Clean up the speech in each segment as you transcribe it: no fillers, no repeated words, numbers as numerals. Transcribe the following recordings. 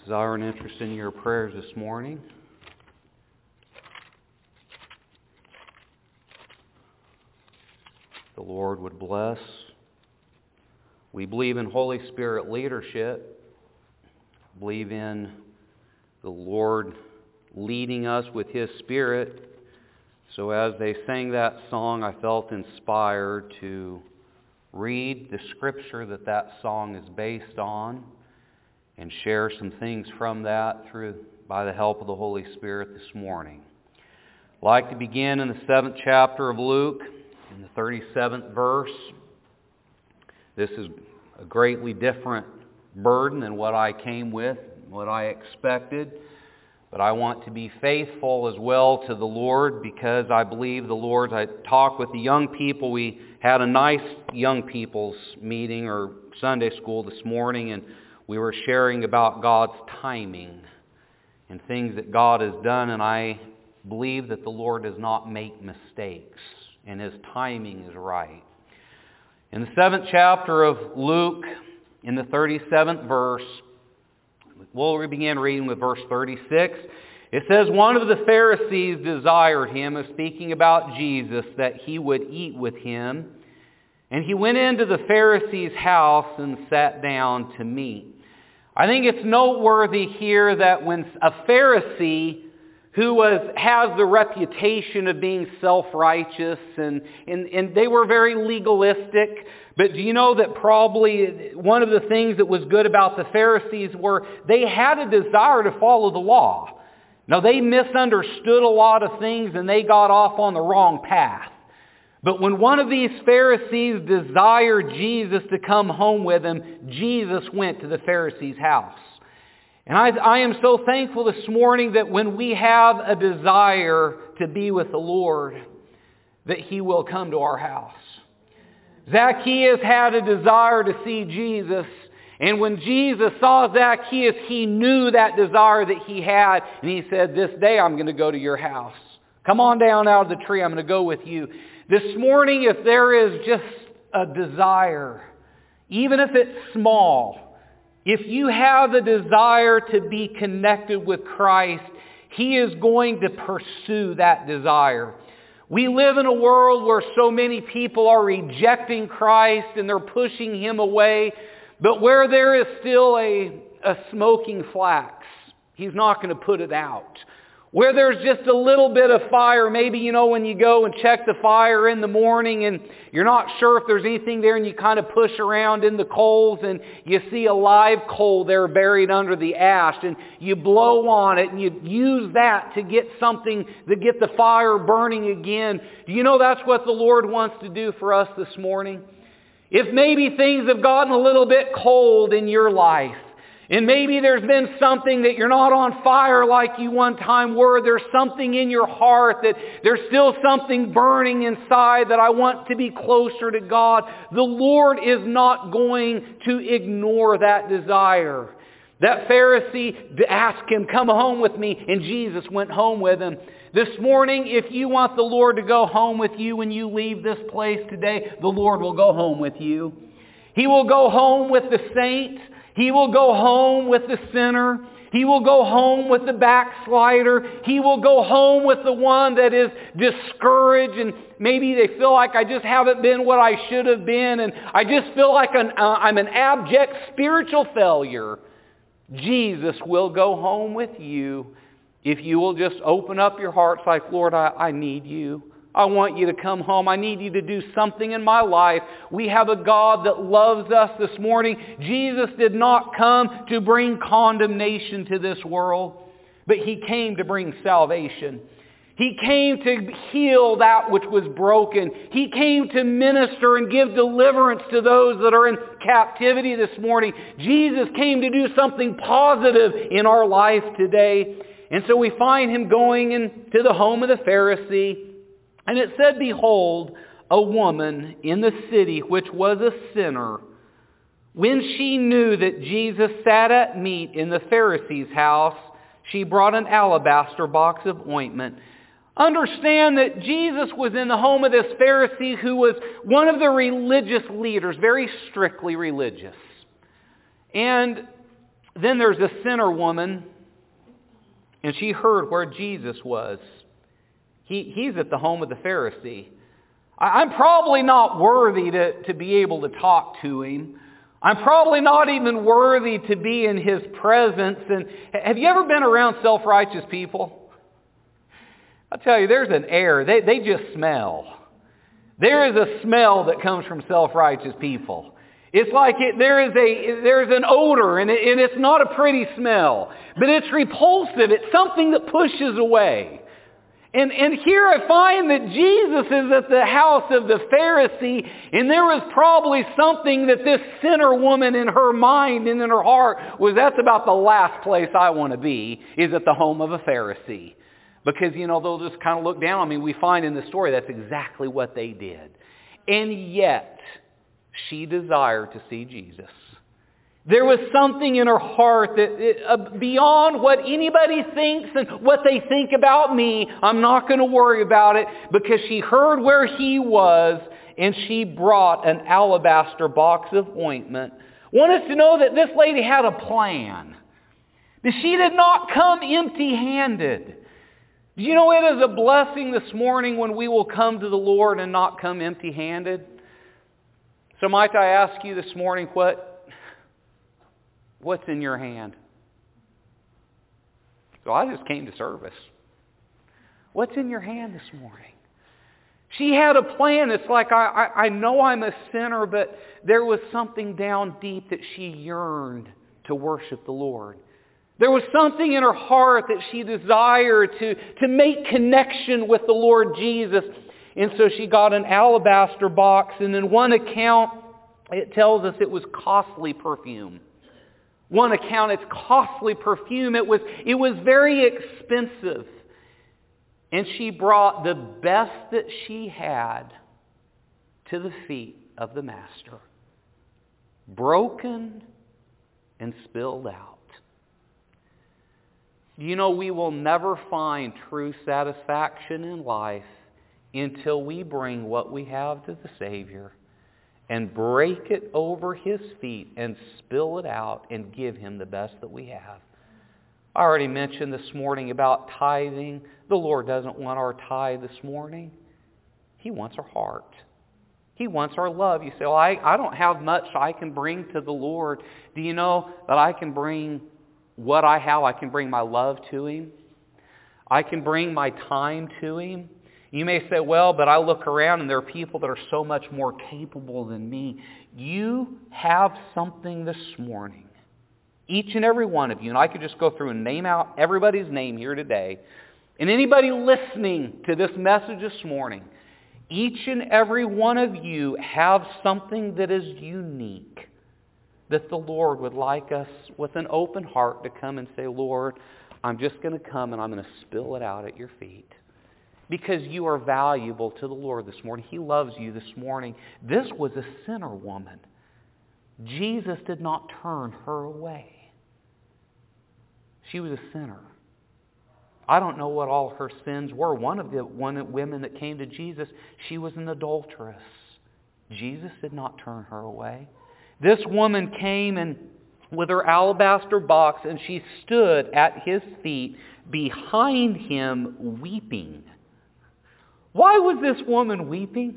Desire and interest in your prayers this morning. The Lord would bless. We believe in Holy Spirit leadership. Believe in the Lord leading us with His Spirit. So as they sang that song, I felt inspired to read the scripture that song is based on and share some things from that by the help of the Holy Spirit this morning. I'd like to begin in the 7th chapter of Luke, in the 37th verse. This is a greatly different burden than what I came with, what I expected. But I want to be faithful as well to the Lord because I believe the Lord. I talked with the young people. We had a nice young people's meeting or Sunday school this morning, and we were sharing about God's timing and things that God has done. And I believe that the Lord does not make mistakes, and His timing is right. In the 7th chapter of Luke, in the 37th verse, we'll begin reading with verse 36. It says, one of the Pharisees desired him, speaking about Jesus, that he would eat with him. And he went into the Pharisee's house and sat down to meat. I think it's noteworthy here that when a Pharisee who has the reputation of being self-righteous, and they were very legalistic. But do you know that probably one of the things that was good about the Pharisees were they had a desire to follow the law. Now, they misunderstood a lot of things and they got off on the wrong path. But when one of these Pharisees desired Jesus to come home with him, Jesus went to the Pharisee's house. And I am so thankful this morning that when we have a desire to be with the Lord, that He will come to our house. Zacchaeus had a desire to see Jesus. And when Jesus saw Zacchaeus, He knew that desire that he had. And He said, this day I'm going to go to your house. Come on down out of the tree. I'm going to go with you. This morning, if there is just a desire, even if it's small, if you have a desire to be connected with Christ, He is going to pursue that desire. We live in a world where so many people are rejecting Christ and they're pushing Him away. But where there is still a smoking flax, He's not going to put it out. Where there's just a little bit of fire, maybe when you go and check the fire in the morning and you're not sure if there's anything there and you kind of push around in the coals and you see a live coal there buried under the ash and you blow on it and you use that to get something, to get the fire burning again. Do you know that's what the Lord wants to do for us this morning? If maybe things have gotten a little bit cold in your life, and maybe there's been something that you're not on fire like you one time were. There's something in your heart that there's still something burning inside that I want to be closer to God. The Lord is not going to ignore that desire. That Pharisee asked Him, come home with me, and Jesus went home with him. This morning, if you want the Lord to go home with you when you leave this place today, the Lord will go home with you. He will go home with the saint. He will go home with the sinner. He will go home with the backslider. He will go home with the one that is discouraged and maybe they feel like I just haven't been what I should have been and I just feel like I'm an abject spiritual failure. Jesus will go home with you if you will just open up your hearts like, Lord, I need you. I want you to come home. I need you to do something in my life. We have a God that loves us this morning. Jesus did not come to bring condemnation to this world, but He came to bring salvation. He came to heal that which was broken. He came to minister and give deliverance to those that are in captivity this morning. Jesus came to do something positive in our life today. And so we find Him going into the home of the Pharisee. And it said, behold, a woman in the city which was a sinner, when she knew that Jesus sat at meat in the Pharisee's house, she brought an alabaster box of ointment. Understand that Jesus was in the home of this Pharisee who was one of the religious leaders, very strictly religious. And Then there's a sinner woman, and she heard where Jesus was. He's at the home of the Pharisee. I'm probably not worthy to be able to talk to him. I'm probably not even worthy to be in his presence. And have you ever been around self-righteous people? I'll tell you, there's an air. They just smell. There is a smell that comes from self-righteous people. It's like there's an odor, and it's not a pretty smell. But it's repulsive. It's something that pushes away. And here I find that Jesus is at the house of the Pharisee, and there was probably something that this sinner woman in her mind and in her heart was, that's about the last place I want to be, is at the home of a Pharisee. Because, they'll just kind of look down on me. We find in the story that's exactly what they did. And yet, she desired to see Jesus. There was something in her heart that beyond what anybody thinks and what they think about me, I'm not going to worry about it, because she heard where he was, and she brought an alabaster box of ointment. I want us to know that this lady had a plan. That she did not come empty-handed. Do you know it is a blessing this morning when we will come to the Lord and not come empty-handed? So might I ask you this morning, what's in your hand? So I just came to service. What's in your hand this morning? She had a plan. It's like, I know I'm a sinner, but there was something down deep that she yearned to worship the Lord. There was something in her heart that she desired to make connection with the Lord Jesus. And so she got an alabaster box, and in one account, it tells us it was costly perfume. One account, it's costly perfume. It was very expensive. And she brought the best that she had to the feet of the Master, broken and spilled out. We will never find true satisfaction in life until we bring what we have to the Savior and break it over His feet and spill it out and give Him the best that we have. I already mentioned this morning about tithing. The Lord doesn't want our tithe this morning. He wants our heart. He wants our love. You say, well, I don't have much I can bring to the Lord. Do you know that I can bring what I have? I can bring my love to Him. I can bring my time to Him. You may say, well, but I look around and there are people that are so much more capable than me. You have something this morning. Each and every one of you, and I could just go through and name out everybody's name here today, and anybody listening to this message this morning, each and every one of you have something that is unique that the Lord would like us with an open heart to come and say, Lord, I'm just going to come and I'm going to spill it out at your feet. Because you are valuable to the Lord this morning. He loves you this morning. This was a sinner woman. Jesus did not turn her away. She was a sinner. I don't know what all her sins were. One of the women that came to Jesus, she was an adulteress. Jesus did not turn her away. This woman came and with her alabaster box, and she stood at His feet behind Him weeping. Why was this woman weeping?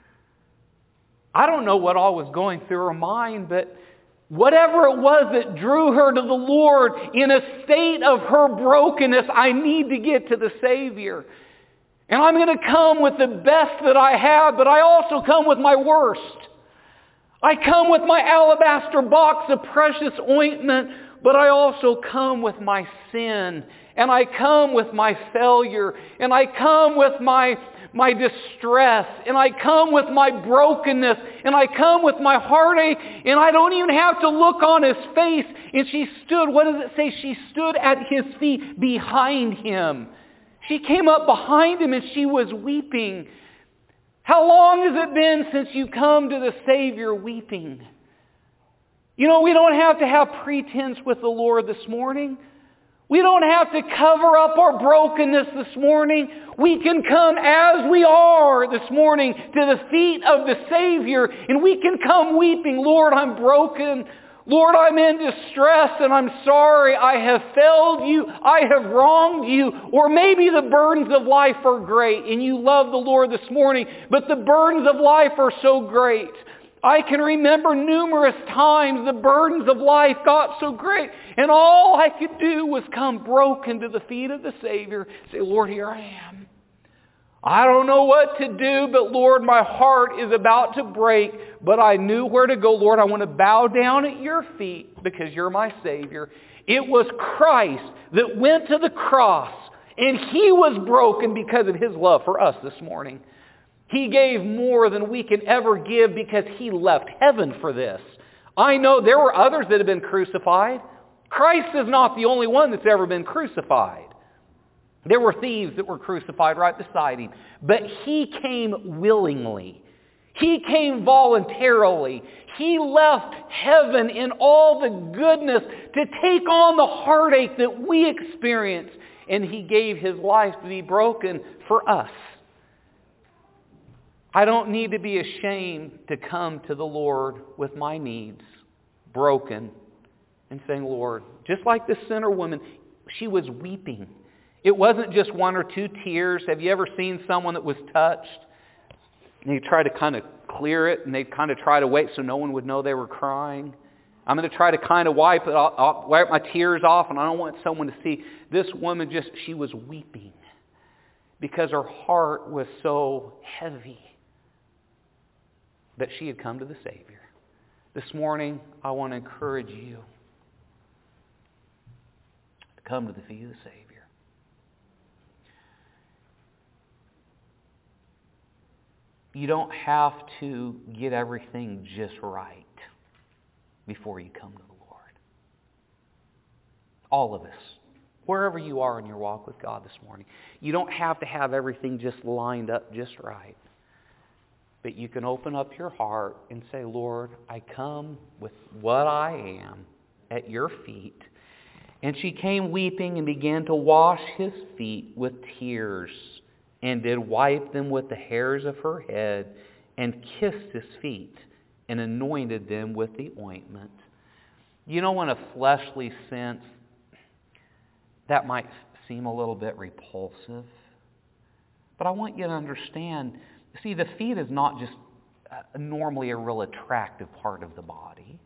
I don't know what all was going through her mind, but whatever it was that drew her to the Lord in a state of her brokenness, I need to get to the Savior. And I'm going to come with the best that I have, but I also come with my worst. I come with my alabaster box of precious ointment, but I also come with my sin. And I come with my failure. And I come with my distress. And I come with my brokenness. And I come with my heartache. And I don't even have to look on His face. And she stood, what does it say? She stood at His feet behind Him. She came up behind Him and she was weeping. How long has it been since you come to the Savior weeping? We don't have to have pretense with the Lord this morning. We don't have to cover up our brokenness this morning. We can come as we are this morning to the feet of the Savior, and we can come weeping, Lord, I'm broken. Lord, I'm in distress and I'm sorry. I have failed you. I have wronged you. Or maybe the burdens of life are great and you love the Lord this morning, but the burdens of life are so great. I can remember numerous times the burdens of life got so great, and all I could do was come broken to the feet of the Savior. Say, Lord, here I am. I don't know what to do, but Lord, my heart is about to break, but I knew where to go. Lord, I want to bow down at your feet because you're my Savior. It was Christ that went to the cross, and he was broken because of his love for us this morning. He gave more than we can ever give because he left heaven for this. I know there were others that have been crucified. Christ is not the only one that's ever been crucified. There were thieves that were crucified right beside him. But he came willingly. He came voluntarily. He left heaven in all the goodness to take on the heartache that we experience. And he gave his life to be broken for us. I don't need to be ashamed to come to the Lord with my needs broken and saying, Lord, just like this sinner woman, she was weeping. It wasn't just one or two tears. Have you ever seen someone that was touched? And they try to kind of clear it, and they kind of try to wait so no one would know they were crying. I'm going to try to kind of wipe my tears off, and I don't want someone to see. This woman she was weeping because her heart was so heavy that she had come to the Savior. This morning, I want to encourage you to come to the feet of the Savior. You don't have to get everything just right before you come to the Lord. All of us, wherever you are in your walk with God this morning, you don't have to have everything just lined up just right. But you can open up your heart and say, Lord, I come with what I am at your feet. And she came weeping and began to wash his feet with tears, and did wipe them with the hairs of her head, and kissed his feet, and anointed them with the ointment. You know, in a fleshly sense, that might seem a little bit repulsive. But I want you to understand, see, the feet is not just normally a real attractive part of the body.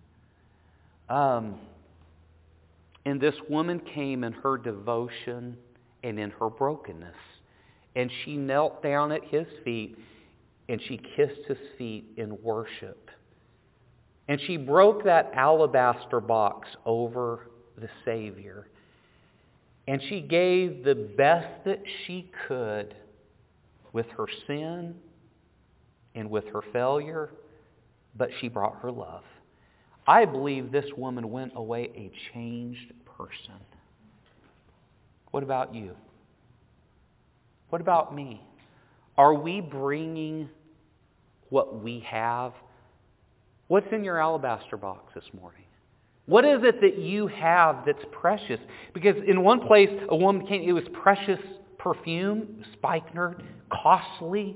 And this woman came in her devotion and in her brokenness. And she knelt down at his feet and she kissed his feet in worship. And she broke that alabaster box over the Savior. And she gave the best that she could with her sin and with her failure, but she brought her love. I believe this woman went away a changed person. What about you? What about me? Are we bringing what we have? What's in your alabaster box this morning? What is it that you have that's precious? Because in one place, a woman came, it was precious perfume, spikenard, costly.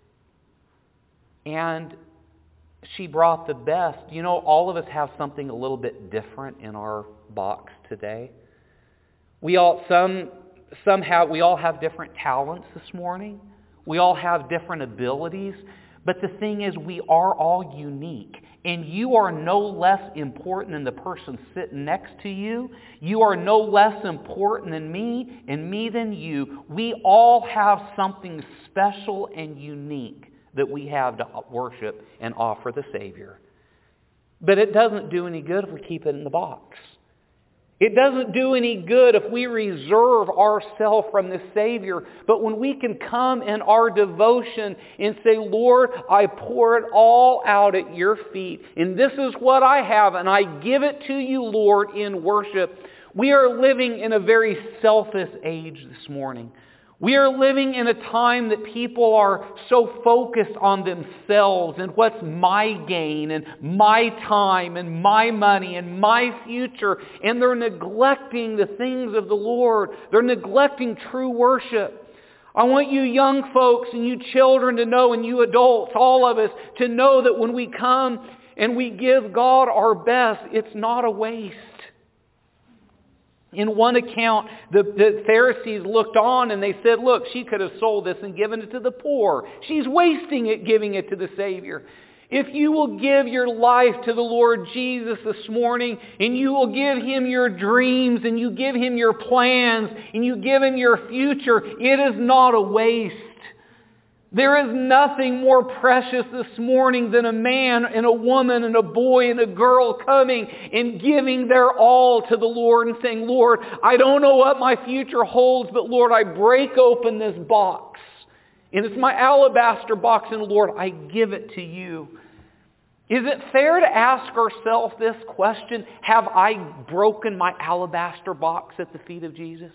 And she brought the best. You know, all of us have something a little bit different in our box today. We all have different talents this morning. We all have different abilities. But the thing is, we are all unique. And you are no less important than the person sitting next to you. You are no less important than me, and me than you. We all have something special and unique that we have to worship and offer the Savior. But it doesn't do any good if we keep it in the box. It doesn't do any good if we reserve ourselves from the Savior. But when we can come in our devotion and say, Lord, I pour it all out at your feet. And this is what I have, and I give it to you, Lord, in worship. We are living in a very selfish age this morning. We are living in a time that people are so focused on themselves and what's my gain and my time and my money and my future. And they're neglecting the things of the Lord. They're neglecting true worship. I want you young folks and you children to know, and you adults, all of us, to know that when we come and we give God our best, it's not a waste. In one account, the Pharisees looked on and they said, look, she could have sold this and given it to the poor. She's wasting it, giving it to the Savior. If you will give your life to the Lord Jesus this morning, and you will give Him your dreams, and you give Him your plans, and you give Him your future, it is not a waste. There is nothing more precious this morning than a man and a woman and a boy and a girl coming and giving their all to the Lord and saying, Lord, I don't know what my future holds, but Lord, I break open this box. And it's my alabaster box, and Lord, I give it to you. Is it fair to ask ourselves this question? Have I broken my alabaster box at the feet of Jesus?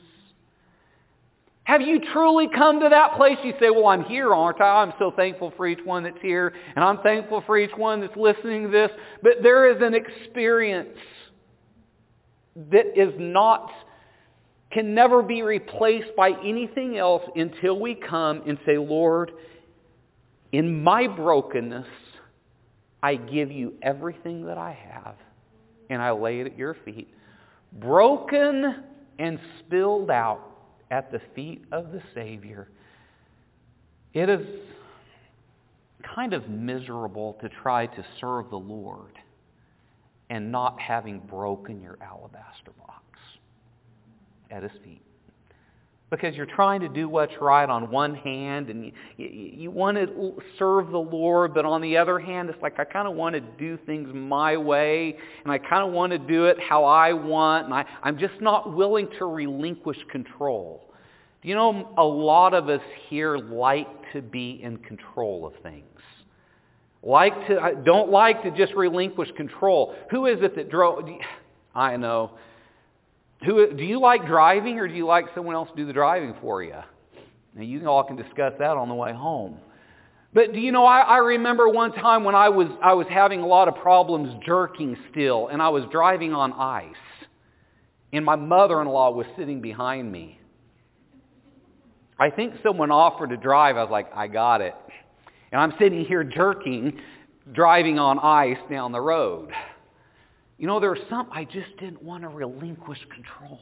Have you truly come to that place? You say, well, I'm here, aren't I? I'm so thankful for each one that's here, and I'm thankful for each one that's listening to this. But there is an experience that can never be replaced by anything else until we come and say, Lord, in my brokenness, I give you everything that I have, and I lay it at your feet. Broken and spilled out at the feet of the Savior. It is kind of miserable to try to serve the Lord and not having broken your alabaster box at His feet. Because you're trying to do what's right on one hand, and you want to serve the Lord, but on the other hand, it's like I kind of want to do things my way, and I kind of want to do it how I want, and I'm just not willing to relinquish control. Do you know a lot of us here like to be in control of things? Don't like to just relinquish control. Who is it that drove? I know. Do you like driving, or do you like someone else to do the driving for you? Now, you all can discuss that on the way home. But do you know, I remember one time when I was having a lot of problems jerking still, and I was driving on ice, and my mother-in-law was sitting behind me. I think someone offered to drive. I was like, I got it. And I'm sitting here jerking, driving on ice down the road. You know, there was I just didn't want to relinquish control.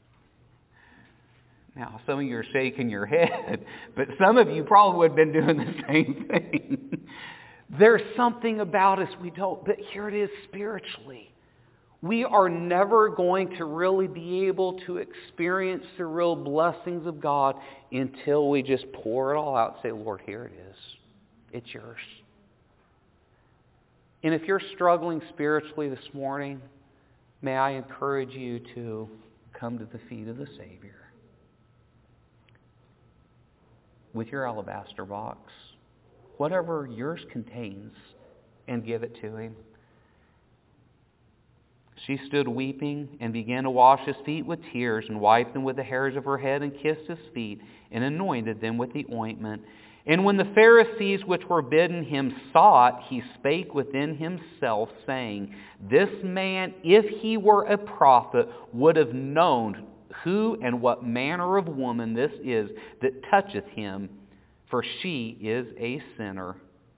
Now, some of you are shaking your head, but some of you probably would have been doing the same thing. There's something about us we don't, but here it is spiritually. We are never going to really be able to experience the real blessings of God until we just pour it all out and say, Lord, here it is. It's yours. And if you're struggling spiritually this morning, may I encourage you to come to the feet of the Savior with your alabaster box, whatever yours contains, and give it to Him. She stood weeping and began to wash His feet with tears and wiped them with the hairs of her head and kissed His feet and anointed them with the ointment. And when the Pharisees which were bidden Him saw it, he spake within himself, saying, This man, if he were a prophet, would have known who and what manner of woman this is that toucheth him, for she is a sinner.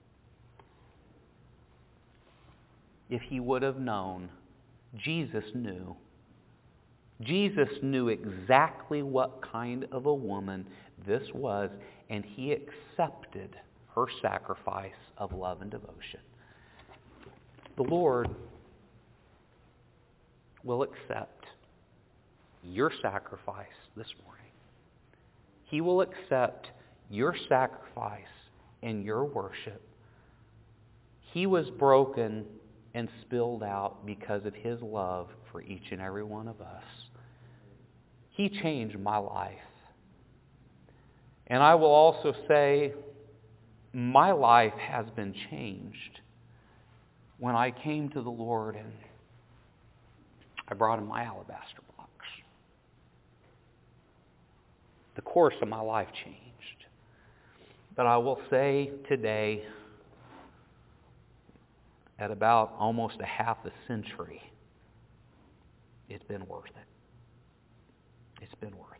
If he would have known, Jesus knew. Jesus knew exactly what kind of a woman this was, and He accepted her sacrifice of love and devotion. The Lord will accept your sacrifice this morning. He will accept your sacrifice and your worship. He was broken and spilled out because of His love for each and every one of us. He changed my life. And I will also say, my life has been changed when I came to the Lord and I brought Him my alabaster box. The course of my life changed. But I will say today, at about almost a half a century, it's been worth it. It's been worth it.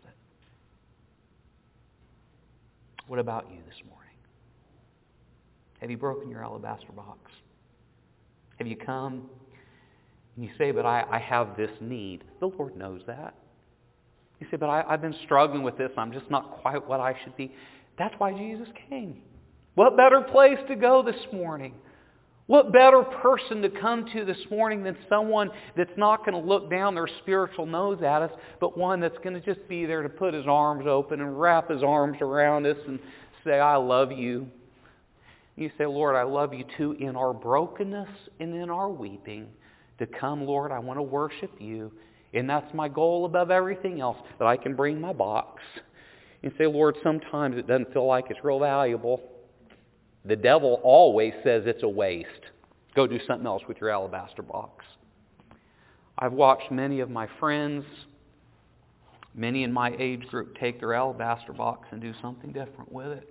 What about you this morning? Have you broken your alabaster box? Have you come and you say, but I have this need? The Lord knows that. You say, but I've been struggling with this. I'm just not quite what I should be. That's why Jesus came. What better place to go this morning? What better person to come to this morning than someone that's not going to look down their spiritual nose at us, but one that's going to just be there to put his arms open and wrap his arms around us and say, I love you. You say, Lord, I love you too, in our brokenness and in our weeping. To come, Lord, I want to worship you. And that's my goal above everything else, that I can bring my box. And say, Lord, sometimes it doesn't feel like it's real valuable. The devil always says it's a waste. Go do something else with your alabaster box. I've watched many of my friends, many in my age group, take their alabaster box and do something different with it.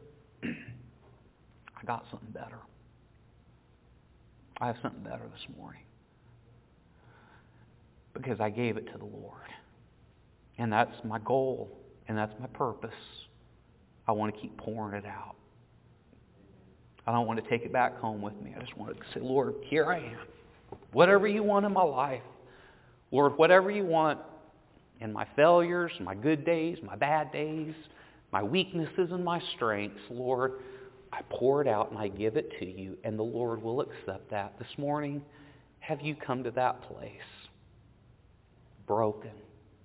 I got something better. I have something better this morning. Because I gave it to the Lord. And that's my goal. And that's my purpose. I want to keep pouring it out. I don't want to take it back home with me. I just want to say, Lord, here I am. Whatever you want in my life. Lord, whatever you want in my failures, my good days, my bad days, my weaknesses and my strengths, Lord, I pour it out and I give it to you, and the Lord will accept that. This morning, have you come to that place? Broken.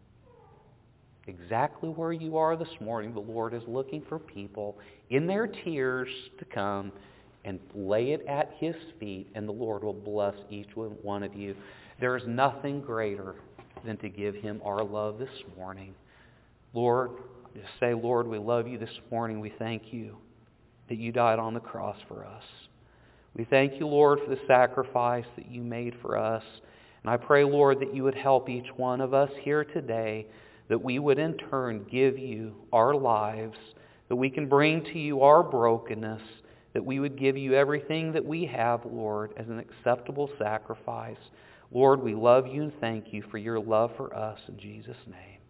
Exactly where you are this morning, the Lord is looking for people in their tears to come and lay it at His feet, and the Lord will bless each one of you. There is nothing greater than to give Him our love this morning. Lord, just say, Lord, we love you this morning. We thank you that you died on the cross for us. We thank you, Lord, for the sacrifice that you made for us. And I pray, Lord, that you would help each one of us here today, that we would in turn give you our lives, that we can bring to you our brokenness, that we would give you everything that we have, Lord, as an acceptable sacrifice. Lord, we love you and thank you for your love for us in Jesus' name.